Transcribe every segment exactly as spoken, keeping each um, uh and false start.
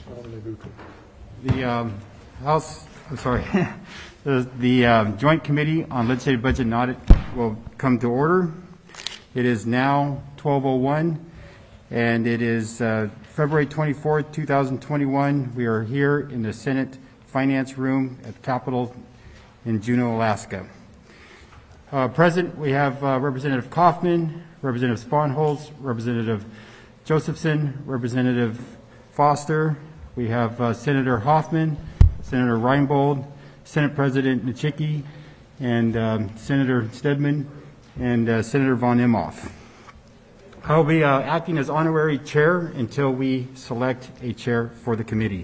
The um, House, I'm sorry, the, the um, Joint Committee on Legislative Budget and Audit will come to order. It is now twelve oh one, and it is uh, February twenty-fourth, two thousand twenty-one. We are here in the Senate Finance Room at the Capitol in Juneau, Alaska. Uh, present, we have uh, Representative Kaufman, Representative Sponholz, Representative Josephson, Representative Foster. We have uh, Senator Hoffman, Senator Reinbold, Senate President Nichicki, and um, Senator Stedman, and uh, Senator von Imhoff. I will be uh, acting as honorary chair until we select a chair for the committee.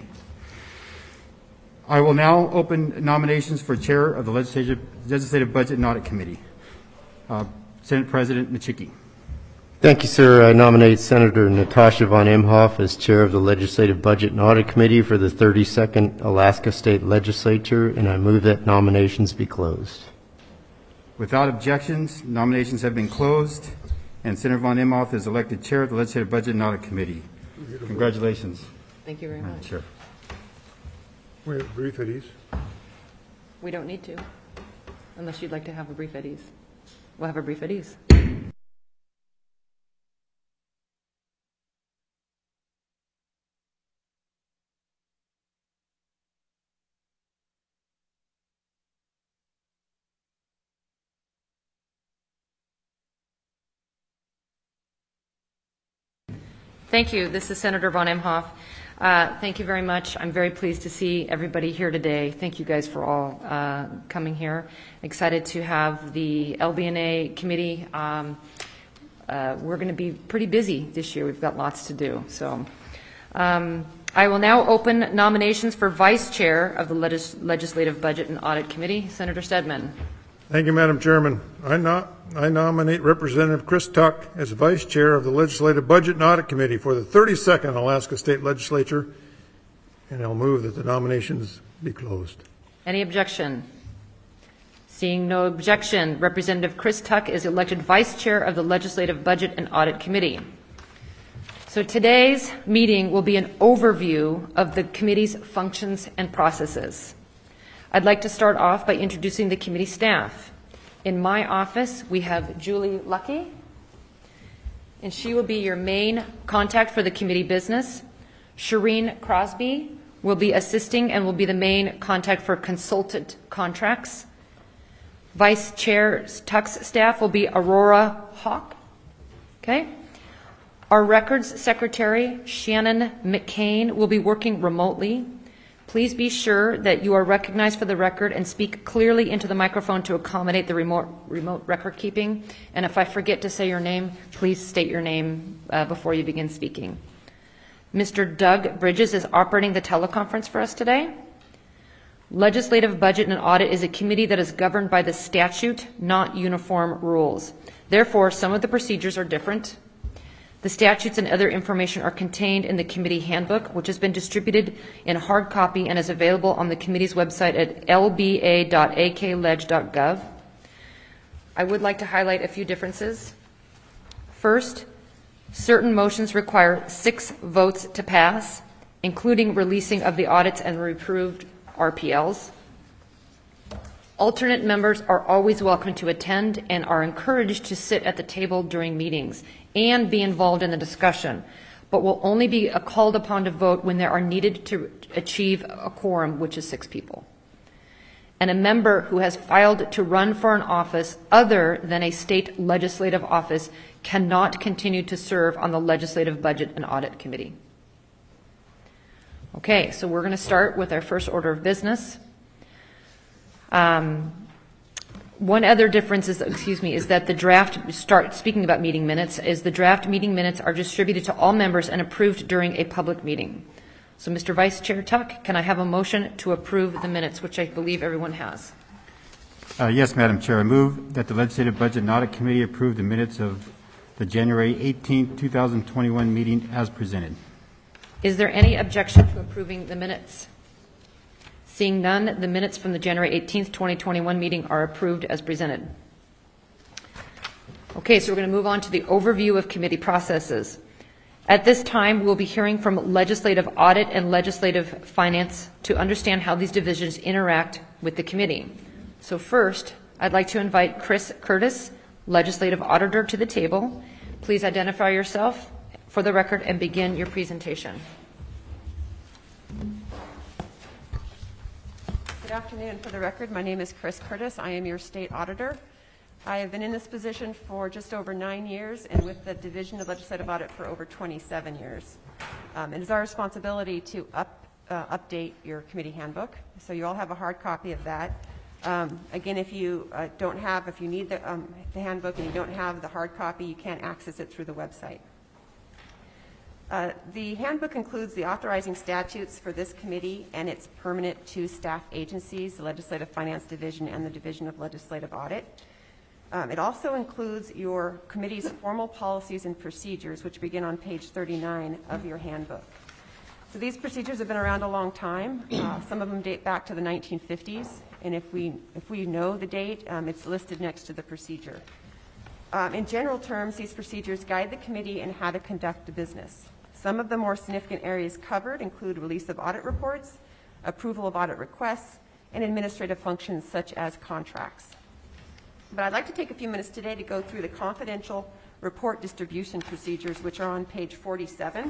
I will now open nominations for chair of the Legislative, Legislative Budget and Audit Committee. Uh, Senate President Nichicki. Thank you, sir. I nominate Senator Natasha von Imhoff as chair of the Legislative Budget and Audit Committee for the thirty-second Alaska State Legislature, and I move that nominations be closed. Without objections, nominations have been closed, and Senator von Imhoff is elected chair of the Legislative Budget and Audit Committee. Congratulations. Thank you very much. Chair. We have a brief at ease. We don't need to, unless you'd like to have a brief at ease. We'll have a brief at ease. Thank you. This is Senator von Imhoff. Uh, thank you very much. I'm very pleased to see everybody here today. Thank you guys for all uh, coming here. Excited to have the L B N A committee. Um, uh, we're going to be pretty busy this year. We've got lots to do. So um, I will now open nominations for vice chair of the Legis- Legislative Budget and Audit Committee. Senator Stedman. Thank you, Madam Chairman. I, no- I nominate Representative Chris Tuck as Vice Chair of the Legislative Budget and Audit Committee for the thirty-second Alaska State Legislature, and I'll move that the nominations be closed. Any objection? Seeing no objection, Representative Chris Tuck is elected Vice Chair of the Legislative Budget and Audit Committee. So today's meeting will be an overview of the committee's functions and processes. I'd like to start off by introducing the committee staff. In my office, we have Julie Lucky, and she will be your main contact for the committee business. Shireen Crosby will be assisting and will be the main contact for consultant contracts. Vice Chair Tuck's staff will be Aurora Hawk. Okay. Our records secretary, Shannon McCain, will be working remotely. Please be sure that you are recognized for the record and speak clearly into the microphone to accommodate the remote, remote record keeping. And if I forget to say your name, please state your name uh, before you begin speaking. Mister Doug Bridges is operating the teleconference for us today. Legislative Budget and Audit is a committee that is governed by the statute, not uniform rules. Therefore, some of the procedures are different. The statutes and other information are contained in the committee handbook, which has been distributed in hard copy and is available on the committee's website at l b a dot a k leg dot gov. I would like to highlight a few differences. First, certain motions require six votes to pass, including releasing of the audits and reproved R P Ls. Alternate members are always welcome to attend and are encouraged to sit at the table during meetings and be involved in the discussion, but will only be called upon to vote when there are needed to achieve a quorum, which is six people. And a member who has filed to run for an office other than a state legislative office cannot continue to serve on the Legislative Budget and Audit Committee. Okay, so we're going to start with our first order of business. Um, one other difference is, excuse me, is that the draft, start speaking about meeting minutes, is the draft meeting minutes are distributed to all members and approved during a public meeting. So Mister Vice Chair Tuck, can I have a motion to approve the minutes, which I believe everyone has? Uh, yes, Madam Chair. I move that the Legislative Budget and Audit Committee approve the minutes of the January eighteenth, two thousand twenty-one meeting as presented. Is there any objection to approving the minutes? Seeing none, the minutes from the January eighteenth, twenty twenty-one meeting are approved as presented. Okay, so we're going to move on to the overview of committee processes. At this time, we'll be hearing from legislative audit and legislative finance to understand how these divisions interact with the committee. So first, I'd like to invite Chris Curtis, legislative auditor, to the table. Please identify yourself for the record and begin your presentation. Good afternoon. For the record, my name is Chris Curtis. I am your state auditor. I have been in this position for just over nine years and with the Division of Legislative Audit for over twenty-seven years. Um, it is our responsibility to up, uh, update your committee handbook. So you all have a hard copy of that. Um, again, if you uh, don't have, if you need the, um, the handbook and you don't have the hard copy, you can't access it through the website. Uh, the handbook includes the authorizing statutes for this committee and its permanent two staff agencies, the Legislative Finance Division and the Division of Legislative Audit. Um, it also includes your committee's formal policies and procedures, which begin on page thirty-nine of your handbook. So these procedures have been around a long time. Uh, some of them date back to the nineteen fifties, and if we, if we know the date, um, it's listed next to the procedure. Um, in general terms, these procedures guide the committee in how to conduct the business. Some of the more significant areas covered include release of audit reports, approval of audit requests, and administrative functions such as contracts. But I'd like to take a few minutes today to go through the confidential report distribution procedures, which are on page forty-seven.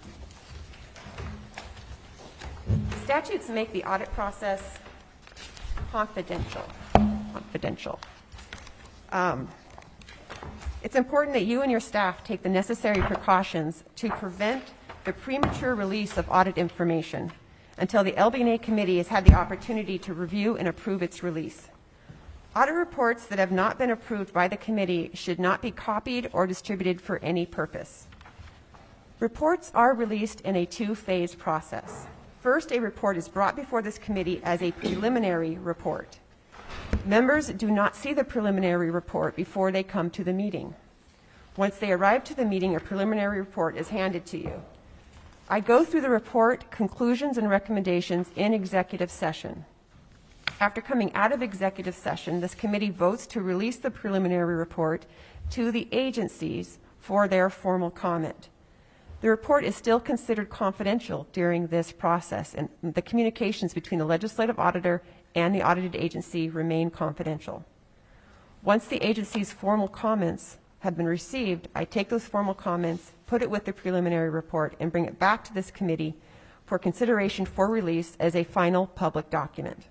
Statutes make the audit process confidential. Confidential. Um, It's important that you and your staff take the necessary precautions to prevent the premature release of audit information until the L B N A committee has had the opportunity to review and approve its release. Audit reports that have not been approved by the committee should not be copied or distributed for any purpose. Reports are released in a two-phase process. First, a report is brought before this committee as a preliminary report. Members do not see the preliminary report before they come to the meeting. Once they arrive to the meeting, a preliminary report is handed to you. I go through the report, conclusions, and recommendations in executive session. After coming out of executive session, this committee votes to release the preliminary report to the agencies for their formal comment. The report is still considered confidential during this process, and the communications between the legislative auditor and the audited agency remain confidential. Once the agency's formal comments have been received, I take those formal comments, put it with the preliminary report, and bring it back to this committee for consideration for release as a final public document.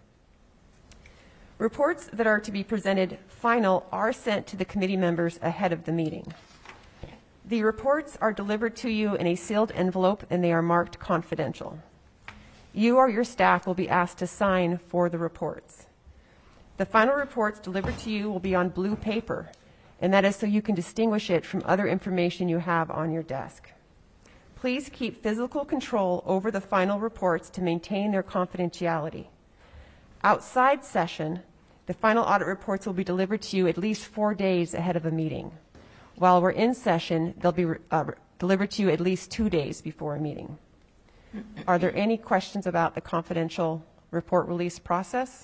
Reports that are to be presented final are sent to the committee members ahead of the meeting. The reports are delivered to you in a sealed envelope and they are marked confidential. You or your staff will be asked to sign for the reports. The final reports delivered to you will be on blue paper, and that is so you can distinguish it from other information you have on your desk. Please keep physical control over the final reports to maintain their confidentiality. Outside session, the final audit reports will be delivered to you at least four days ahead of a meeting. While we're in session, they'll be uh, delivered to you at least two days before a meeting. Are there any questions about the confidential report release process?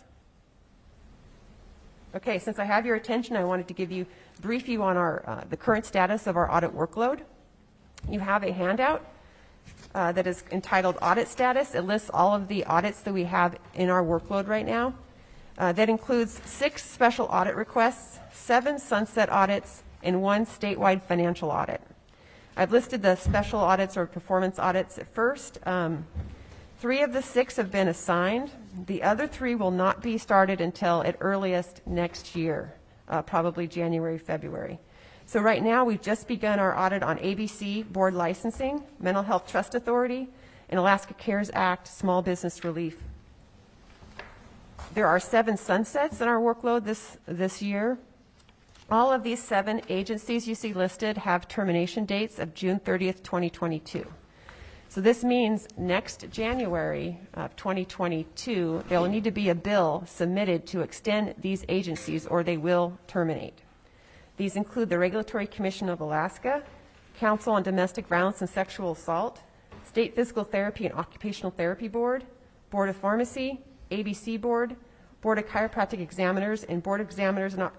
Okay, since I have your attention, I wanted to give you, brief you on our, uh, the current status of our audit workload. You have a handout uh, that is entitled Audit Status. It lists all of the audits that we have in our workload right now. Uh, that includes six special audit requests, seven sunset audits, and one statewide financial audit. I've listed the special audits or performance audits at first. Um, three of the six have been assigned. The other three will not be started until at earliest next year, uh, probably January, February. So right now we've just begun our audit on A B C Board Licensing, Mental Health Trust Authority, and Alaska CARES Act Small Business Relief. There are seven sunsets in our workload this, this year. All of these seven agencies you see listed have termination dates of June thirtieth, twenty twenty-two. So this means next January of twenty twenty-two, there will need to be a bill submitted to extend these agencies or they will terminate. These include the Regulatory Commission of Alaska, Council on Domestic Violence and Sexual Assault, State Physical Therapy and Occupational Therapy Board, Board of Pharmacy, A B C Board, Board of Chiropractic Examiners, and Board of Examiners in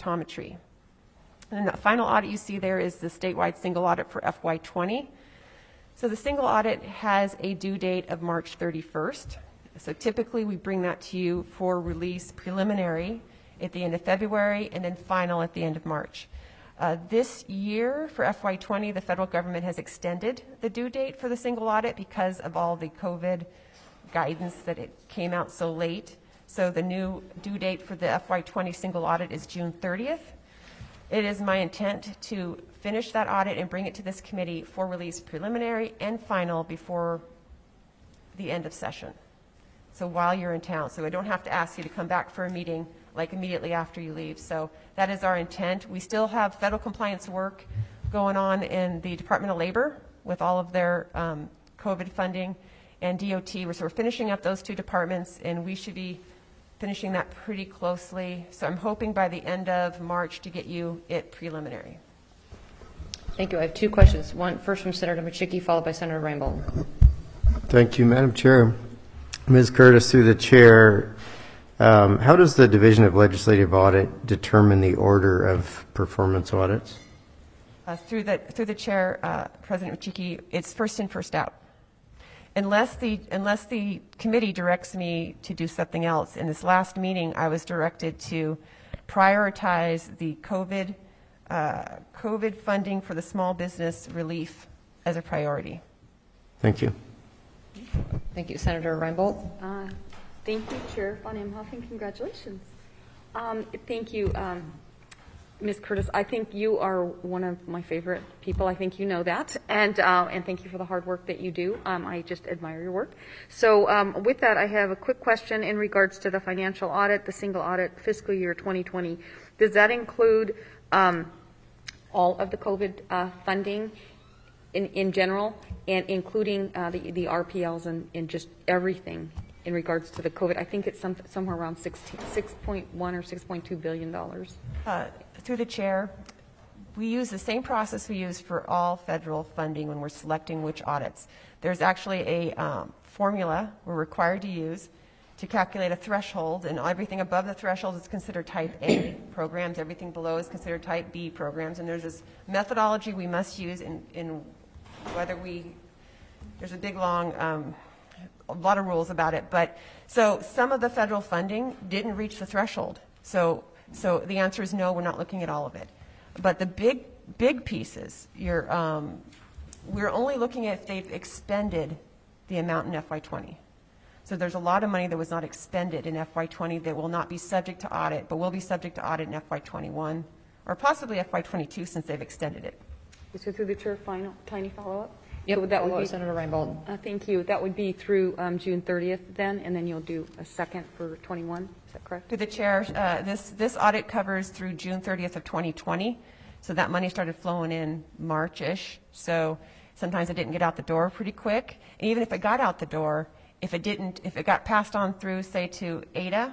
So the single audit has a due date of March thirty-first. So typically we bring that to you for release preliminary at the end of February and then final at the end of March. Uh, this year for F Y twenty, the federal government has extended the due date for the single audit because of all the COVID guidance that it came out so late. So the new due date for the F Y twenty single audit is June thirtieth. It is my intent to finish that audit and bring it to this committee for release preliminary and final before the end of session. So while you're in town, so I don't have to ask you to come back for a meeting like immediately after you leave. So that is our intent. We still have federal compliance work going on in the Department of Labor with all of their um, COVID funding and D O T. So we're finishing up those two departments, and we should be finishing that pretty closely. So I'm hoping by the end of March to get you it preliminary. Thank you. I have two questions. One, first from Senator Machicki, followed by Senator Reinbold. Thank you, Madam Chair. Miz Curtis, through the chair, um, how does the Division of Legislative Audit determine the order of performance audits? Uh, through the through the chair, uh, President Machicki, it's first in, first out. Unless the unless the committee directs me to do something else. In this last meeting, I was directed to prioritize the COVID uh, COVID funding for the small business relief as a priority. Thank you. Thank you. Senator Reinbold. Uh, thank you, Chair Von Imhoff, and congratulations. Um, thank you, um, Miz Curtis. I think you are one of my favorite people. I think you know that, and uh, and thank you for the hard work that you do. Um, I just admire your work. So um, with that, I have a quick question in regards to the financial audit, the single audit, fiscal year twenty twenty. Does that include um, all of the COVID uh, funding in, in general, and including uh, the, the R P Ls and, and just everything in regards to the COVID? I think it's some, somewhere around six point one or six point two billion dollars. Uh, through the chair, we use the same process we use for all federal funding when we're selecting which audits. There's actually a um, formula we're required to use to calculate a threshold, and everything above the threshold is considered type A programs, everything below is considered type B programs, and there's this methodology we must use in, in whether we, there's a big long, um, a lot of rules about it, but so some of the federal funding didn't reach the threshold. So, so the answer is no, we're not looking at all of it. But the big, big pieces, you're, um, we're only looking at if they've expended the amount in F Y twenty. So there's a lot of money that was not expended in F Y twenty that will not be subject to audit, but will be subject to audit in F Y twenty-one, or possibly F Y twenty-two since they've extended it. So through the chair, final tiny follow-up. Yep. So that would be, Senator Reinbold. uh, thank you. That would be through um, June thirtieth then, and then you'll do a second for twenty-one. Is that correct? Through the chair, uh, this this audit covers through June thirtieth of twenty twenty. So that money started flowing in March-ish. So sometimes it didn't get out the door pretty quick. And even if it got out the door, if it didn't, if it got passed on through, say, to A D A,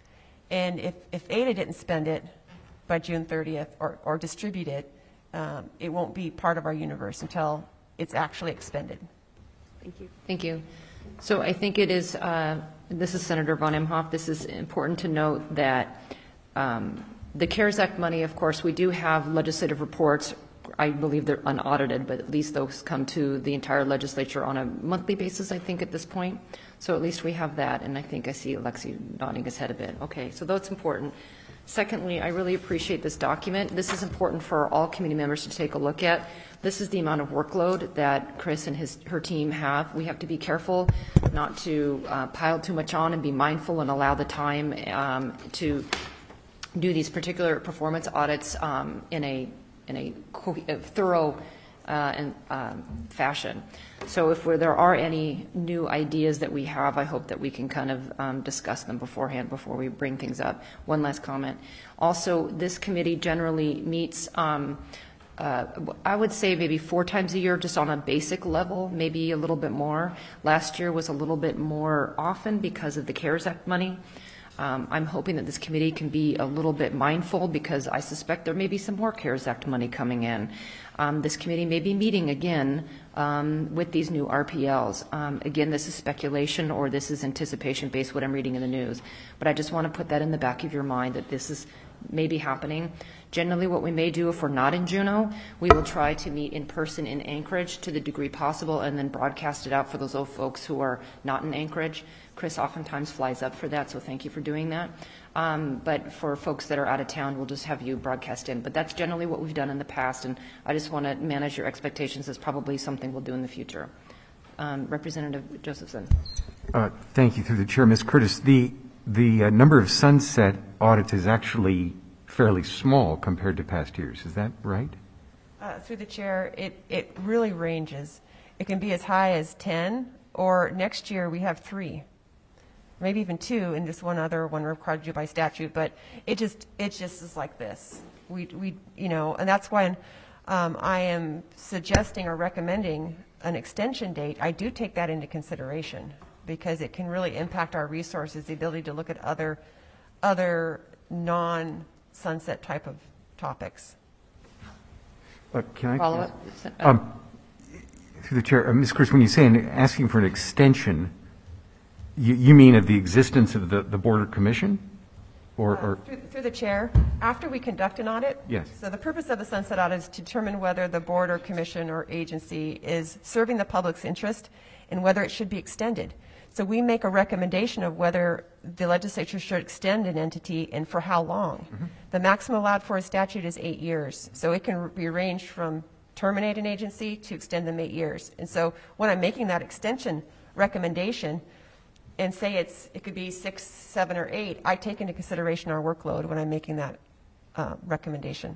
and if, if A D A didn't spend it by June thirtieth or, or distribute it, um, it won't be part of our universe until it's actually expended. Thank you. Thank you. So I think it is, uh, this is Senator Von Imhoff, this is important to note that um, the CARES Act money, of course, we do have legislative reports. I believe they're unaudited, but at least those come to the entire legislature on a monthly basis, I think, at this point. So at least we have that, and I think I see Alexi nodding his head a bit. Okay, so that's important. Secondly, I really appreciate this document. This is important for all committee members to take a look at. This is the amount of workload that Chris and his her team have. We have to be careful not to uh, pile too much on and be mindful and allow the time um, to do these particular performance audits um, in a in a, co a thorough uh, and, um, fashion. So if there are any new ideas that we have, I hope that we can kind of um, discuss them beforehand before we bring things up. One last comment. Also, this committee generally meets, um, uh, I would say maybe four times a year just on a basic level, maybe a little bit more. Last year was a little bit more often because of the CARES Act money. Um, I'm hoping that this committee can be a little bit mindful because I suspect there may be some more CARES Act money coming in. Um, this committee may be meeting again um, with these new R P Ls. Um, again, this is speculation or this is anticipation based what I'm reading in the news. But I just want to put that in the back of your mind that this is may be happening. Generally, what we may do if we're not in Juneau, we will try to meet in person in Anchorage to the degree possible and then broadcast it out for those old folks who are not in Anchorage. Chris oftentimes flies up for that, so thank you for doing that. Um, but for folks that are out of town, we'll just have you broadcast in. But that's generally what we've done in the past, and I just want to manage your expectations. It's probably something we'll do in the future. Um, Representative Josephson. Uh, thank you. Through the chair, Miz Curtis, the the uh, number of sunset audits is actually fairly small compared to past years. Is that right? Uh, through the chair, it, it really ranges. It can be as high as ten, or next year we have three, maybe even two, and just one other one required to do by statute. But it just it just is like this. We we you know, and that's why um, I am suggesting or recommending an extension date. I do take that into consideration because it can really impact our resources, the ability to look at other other non-sunset type of topics. Uh, can I Follow up? Um, through the chair, uh, Miz Curtis, when you say an, asking for an extension, you, you mean of the existence of the, the Border Commission? Or, Uh, or through, through the chair, after we conduct an audit. Yes. So the purpose of the sunset audit is to determine whether the board or commission or agency is serving the public's interest and whether it should be extended. So we make a recommendation of whether the legislature should extend an entity and for how long. Mm-hmm. The maximum allowed for a statute is eight years. So it can be ranged from terminate an agency to extend them eight years. And so when I'm making that extension recommendation, and say it's it could be six, seven, or eight, I take into consideration our workload when I'm making that uh, recommendation.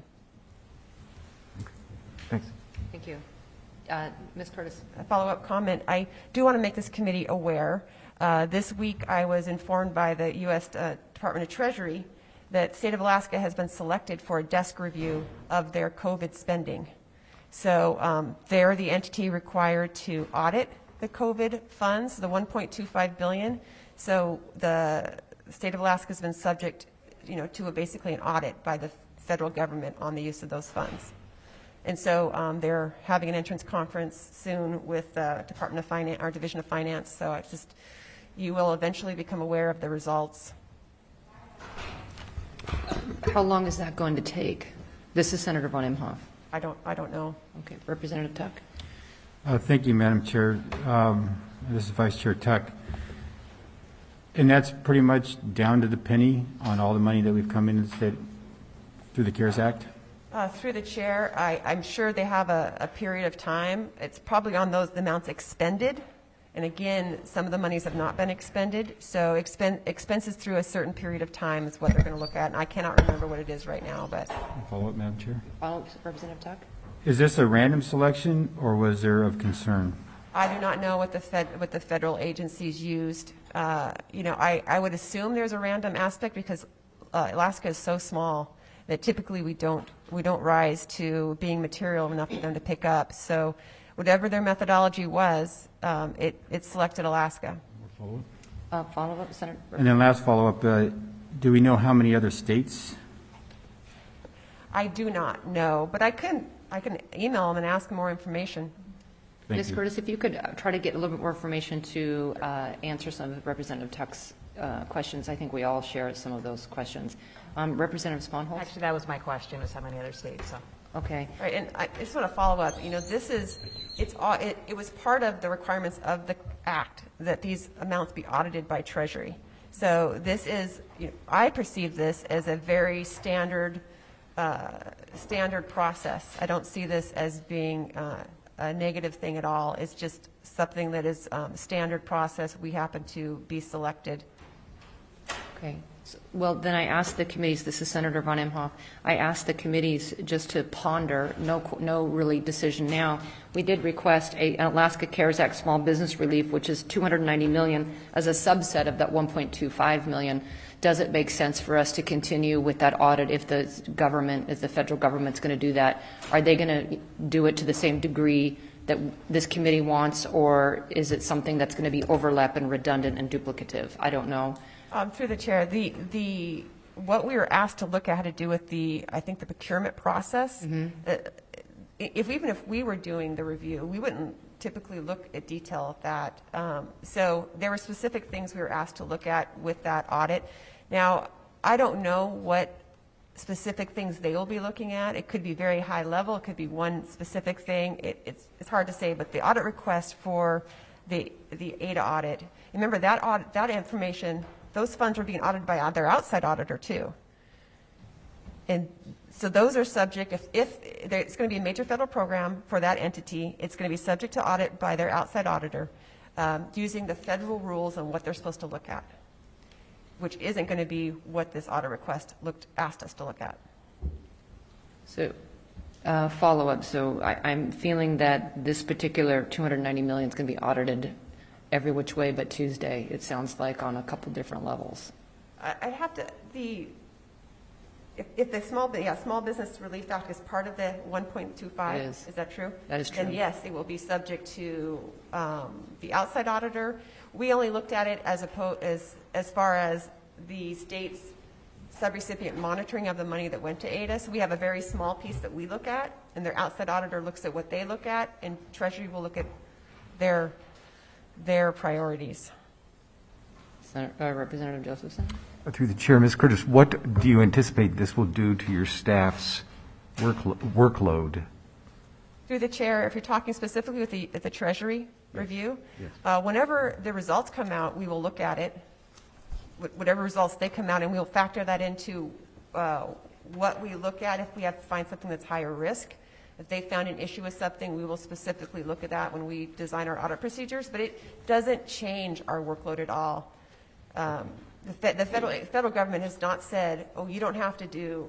thanks. Thank you. Uh, Miz Curtis. A follow-up comment. I do want to make this committee aware. Uh, this week I was informed by the U S Uh, Department of Treasury that the state of Alaska has been selected for a desk review of their COVID spending. So um, they're the entity required to audit the COVID funds, the one point two five billion dollars. So the state of Alaska has been subject, you know, to a, basically an audit by the federal government on the use of those funds. And so um, they're having an entrance conference soon with the Department of Finance, our Division of Finance. So it's just, you will eventually become aware of the results. How long is that going to take? This is Senator von Imhoff. I don't, I don't know. Okay, Representative Tuck. Uh, Thank you, Madam Chair. Um, This is Vice Chair Tuck. And that's pretty much down to the penny on all the money that we've come into the state through the CARES Act? Uh, through the chair, I, I'm sure they have a, a period of time. It's probably on those amounts expended. And again, some of the monies have not been expended. So expen- expenses through a certain period of time is what they're going to look at. And I cannot remember what it is right now, but. Follow up, Madam Chair. Follow up, Representative Tuck. Is this a random selection or was there of concern? I do not know what the Fed, what the federal agencies used. Uh, you know, I, I would assume there's a random aspect because uh, Alaska is so small that typically we don't we don't rise to being material enough for them to pick up. So whatever their methodology was, um, it, it selected Alaska. Follow up. Uh, follow up, Senator. And then last follow up, uh, do we know how many other states? I do not know, but I can I can email them and ask them more information. Thank Miz you. Curtis, if you could uh, try to get a little bit more information to uh, answer some of Representative Tuck's uh, questions. I think we all share some of those questions. Um, Representative Sponholz? Actually, that was my question, was how many other states, so. Okay. Right, and I just want to follow up. You know, this is, it's all, it, it was part of the requirements of the Act that these amounts be audited by Treasury. So this is, you know, I perceive this as a very standard, uh, standard process. I don't see this as being uh, a negative thing at all. It's just something that is um, standard process. We happen to be selected. Okay. So, well, then I asked the committees, this is Senator von Imhoff, I asked the committees just to ponder, no, no really decision now. We did request a, an Alaska CARES Act small business relief, which is two hundred ninety million dollars as a subset of that one point two five million dollars. Does it make sense for us to continue with that audit if the government, if the federal government's going to do that? Are they going to do it to the same degree that this committee wants, or is it something that's going to be overlap and redundant and duplicative? I don't know. Um, through the chair, the the what we were asked to look at had to do with the I think the procurement process. Mm-hmm. Uh, if even if we were doing the review, we wouldn't typically look at detail of that. Um, so there were specific things we were asked to look at with that audit. Now I don't know what specific things they will be looking at. It could be very high level. It could be one specific thing. It, it's, it's hard to say, but the audit request for the, the A D A audit, remember that audit, that information, those funds are being audited by their outside auditor too. And so those are subject, if, if it's going to be a major federal program for that entity, it's going to be subject to audit by their outside auditor um, using the federal rules on what they're supposed to look at, which isn't going to be what this audit request looked asked us to look at. So, uh, follow-up. So I, I'm feeling that this particular two hundred ninety million is going to be audited every which way but Tuesday, it sounds like, on a couple different levels. I, I have to, the, if, if the small, yeah, Small Business Relief Act is part of the one point two five, It is. is that true? That is true. Then yes, it will be subject to um, the outside auditor. We only looked at it as, oppo- as, as far as the state's subrecipient monitoring of the money that went to A D A. So we have a very small piece that we look at, and their outside auditor looks at what they look at, and Treasury will look at their, their priorities. Senator, uh, Representative Josephson? Through the chair, Miz Curtis, what do you anticipate this will do to your staff's worklo- workload? Through the chair, if you're talking specifically with the, the Treasury review, yes. Uh, whenever the results come out, we will look at it, wh- whatever results they come out, and we'll factor that into uh, what we look at if we have to find something that's higher risk. If they found an issue with something, we will specifically look at that when we design our audit procedures, but it doesn't change our workload at all. Um, the, fe- the federal, federal government has not said, oh, you don't have to do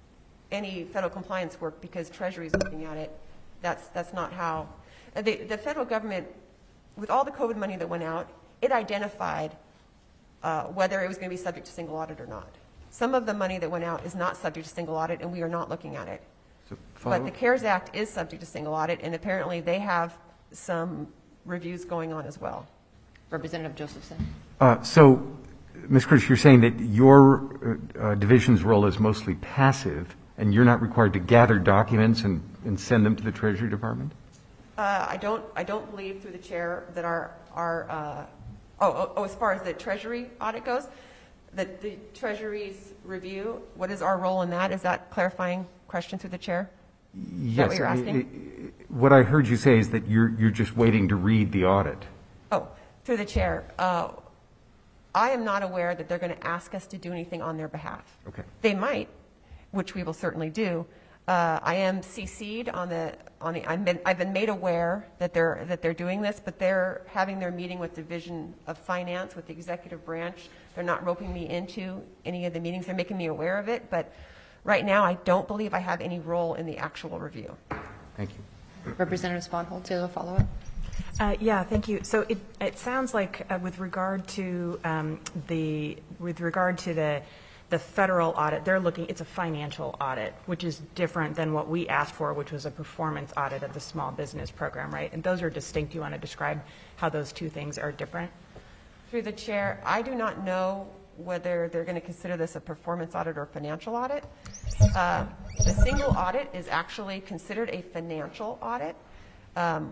any federal compliance work because Treasury is looking at it. That's, that's not how. Uh, the, the federal government, with all the COVID money that went out, it identified uh, whether it was going to be subject to single audit or not. Some of the money that went out is not subject to single audit, and we are not looking at it. So but the CARES Act is subject to single audit, and apparently they have some reviews going on as well. Representative Josephson? Uh, so, Miz Curtis, you're saying that your uh, division's role is mostly passive, and you're not required to gather documents and, and send them to the Treasury Department? Uh, I don't. I don't believe through the chair that our our. Uh, oh, oh, oh, as far as the Treasury audit goes, that the Treasury's review. What is our role in that? Is that clarifying question through the chair? Is yes. that what you're asking? It, it, what I heard you say is that you're you're just waiting to read the audit. Oh, through the chair. Uh, I am not aware that they're going to ask us to do anything on their behalf. Okay. They might, which we will certainly do. Uh, I am C C'd on the on the. I've been I've been made aware that they're that they're doing this, but they're having their meeting with Division of Finance with the executive branch. They're not roping me into any of the meetings. They're making me aware of it, but right now I don't believe I have any role in the actual review. Thank you. Representative Sponholz, do you have a follow-up? Uh, yeah, thank you. So it, it sounds like uh, with regard to um, the with regard to the the federal audit, they're looking. It's a financial audit, which is different than what we asked for, which was a performance audit of the small business program, right? And those are distinct. Do you want to describe how those two things are different? Through the chair, I do not know whether they're going to consider this a performance audit or financial audit. Uh, the single audit is actually considered a financial audit. Um,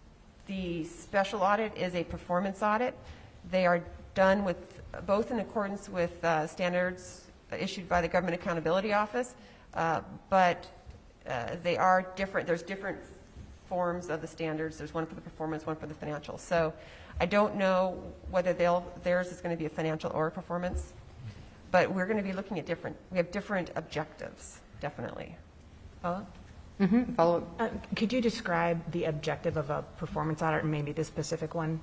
The special audit is a performance audit. They are done with both in accordance with uh, standards issued by the Government Accountability Office, uh, but uh, they are different. There's different forms of the standards. There's one for the performance, one for the financial. So I don't know whether they'll, theirs is going to be a financial or a performance, but we're going to be looking at different. We have different objectives, definitely. Paula? Mm-hmm. Follow-up. Uh, could you describe the objective of a performance audit, and maybe the specific one?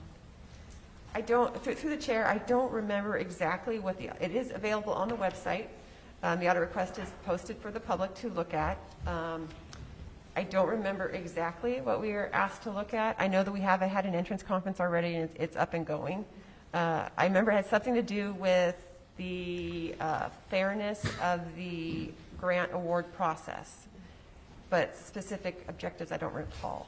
I don't, through, through the chair, I don't remember exactly what the, it is available on the website. Um, the audit request is posted for the public to look at. Um, I don't remember exactly what we were asked to look at. I know that we have had an entrance conference already, and it's, it's up and going. Uh, I remember it had something to do with the uh, fairness of the grant award process, but specific objectives I don't recall.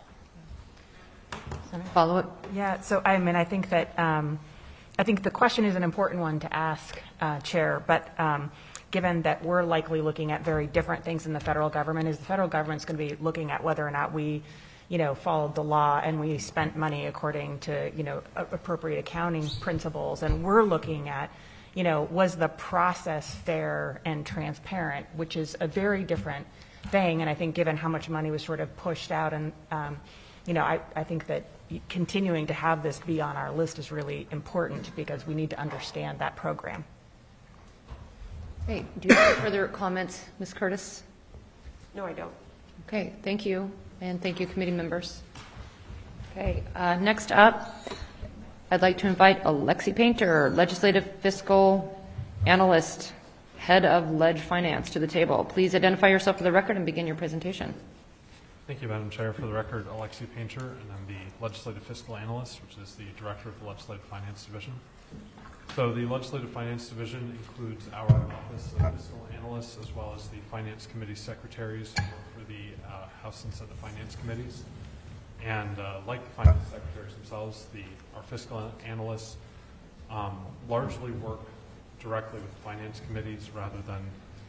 Follow-up. Yeah, so I mean, I think that um, I think the question is an important one to ask, uh, Chair, but um, given that we're likely looking at very different things in the federal government, is the federal government's going to be looking at whether or not we, you know, followed the law and we spent money according to, you know, appropriate accounting principles, and we're looking at, you know, was the process fair and transparent, which is a very different thing. And I think given how much money was sort of pushed out, and, um, you know, I, I think that continuing to have this be on our list is really important because we need to understand that program. Okay, do you have any further comments, Miz Curtis? No, I don't. Okay, thank you, and thank you, committee members. Okay, uh, next up, I'd like to invite Alexi Painter, Legislative Fiscal Analyst, Head of Ledge Finance, to the table. Please identify yourself for the record and begin your presentation. Thank you, Madam Chair. For the record, Alexi Painter, and I'm the Legislative Fiscal Analyst, which is the Director of the Legislative Finance Division. So the Legislative Finance Division includes our Office of Fiscal Analysts as well as the Finance Committee Secretaries who work for the uh, House and Senate Finance Committees. And uh, like the Finance Secretaries themselves, the, our Fiscal Analysts um, largely work directly with Finance Committees rather than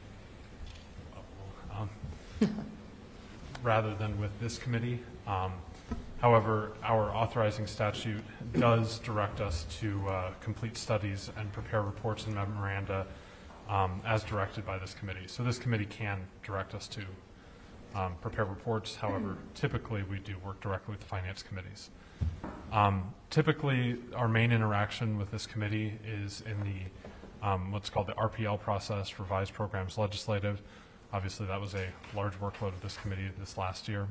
um, rather than with this committee. Um, however, our authorizing statute does direct us to uh, complete studies and prepare reports and memoranda um, as directed by this committee. So this committee can direct us to um, prepare reports. However, typically we do work directly with the finance committees. Um, typically, our main interaction with this committee is in the um, what's called the R P L process, Revised Programs Legislative. Obviously, that was a large workload of this committee this last year.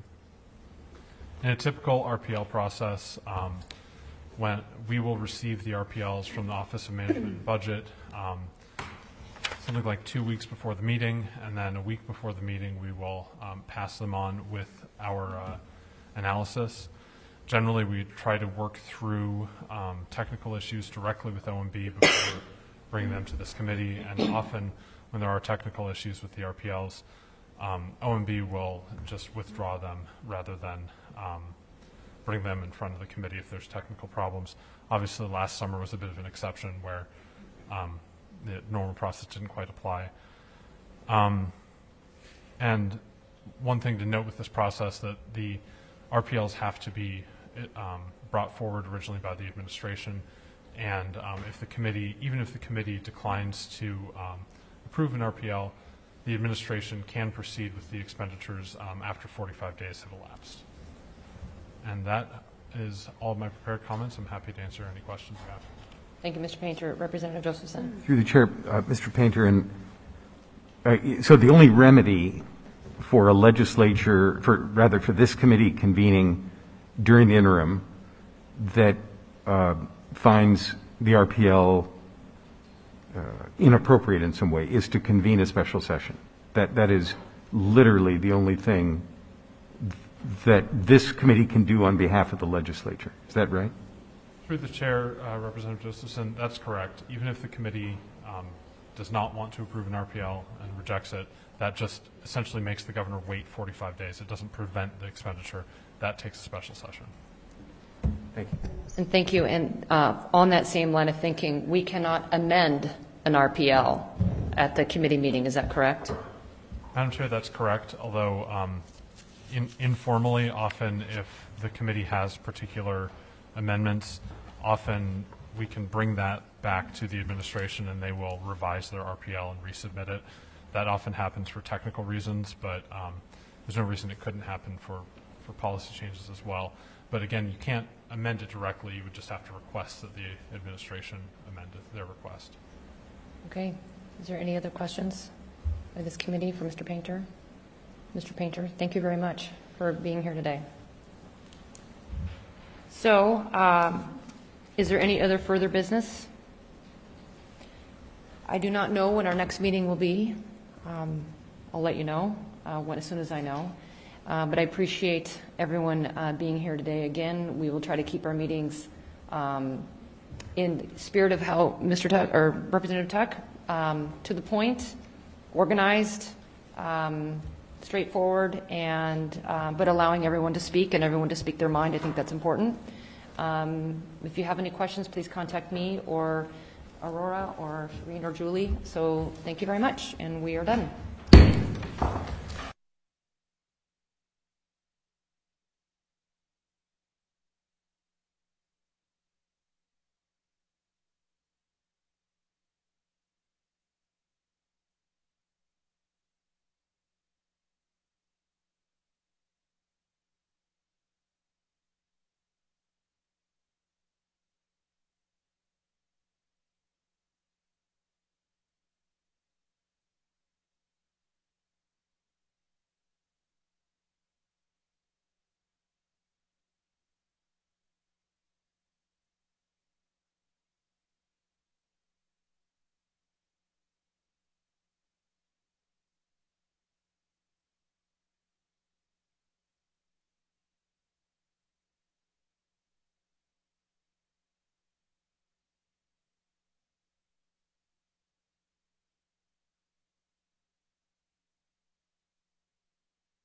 In a typical R P L process, um, when we will receive the R P Ls from the Office of Management and Budget um, something like two weeks before the meeting, and then a week before the meeting, we will um, pass them on with our uh, analysis. Generally, we try to work through um, technical issues directly with O M B before bringing them to this committee, and often when there are technical issues with the R P Ls, um, O M B will just withdraw them rather than um, bring them in front of the committee if there's technical problems. Obviously, last summer was a bit of an exception where um, the normal process didn't quite apply. Um, and one thing to note with this process that the R P Ls have to be um, brought forward originally by the administration, and um, if the committee, even if the committee declines to um, approve an R P L, the administration can proceed with the expenditures um, after forty-five days have elapsed. And that is all of my prepared comments. I'm happy to answer any questions you have. Thank you, Mister Painter. Representative Josephson. Through the chair, uh, Mister Painter, and uh, so the only remedy for a legislature, for rather for this committee convening during the interim that uh, finds the R P L uh, inappropriate in some way is to convene a special session. That that is literally the only thing that this committee can do on behalf of the legislature. Is that right? Through the chair, uh, Representative Josephson, that's correct. Even if the committee um, does not want to approve an R P L and rejects it, that just essentially makes the governor wait forty-five days. It doesn't prevent the expenditure. That takes a special session. Thank you. And thank you. And uh, on that same line of thinking, we cannot amend an R P L at the committee meeting. Is that correct? Madam Chair, that's correct, although um, in, informally, often if the committee has particular amendments, often we can bring that back to the administration and they will revise their R P L and resubmit it. That often happens for technical reasons, but um, there's no reason it couldn't happen for, for policy changes as well. But again, you can't amend it directly. You would just have to request that the administration amend their request. Okay. Is there any other questions by this committee for Mister Painter? Mister Painter, thank you very much for being here today. So, um, is there any other further business? I do not know when our next meeting will be. Um, I'll let you know uh, when, as soon as I know. Uh, but I appreciate everyone uh, being here today. Again, we will try to keep our meetings um, in spirit of how Mister Tuck or Representative Tuck, um, to the point, organized, um, straightforward, and uh, but allowing everyone to speak and everyone to speak their mind. I think that's important. Um, if you have any questions, please contact me or Aurora or Shireen or Julie. So thank you very much, and we are done.